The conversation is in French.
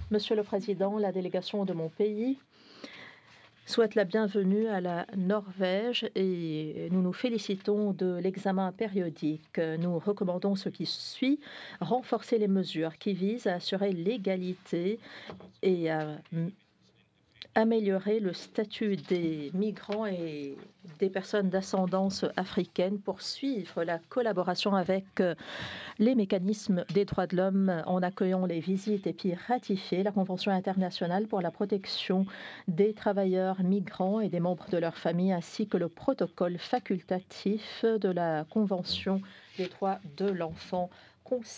Monsieur le Président, la délégation de mon pays souhaite la bienvenue à la Norvège et nous nous félicitons de l'examen périodique. Nous recommandons ce qui suit: renforcer les mesures qui visent à assurer l'égalité et à améliorer le statut des migrants et des personnes d'ascendance africaine, poursuivre la collaboration avec les mécanismes des droits de l'homme en accueillant les visites et puis ratifier la Convention internationale pour la protection des travailleurs migrants et des membres de leur famille, ainsi que le protocole facultatif de la Convention des droits de l'enfant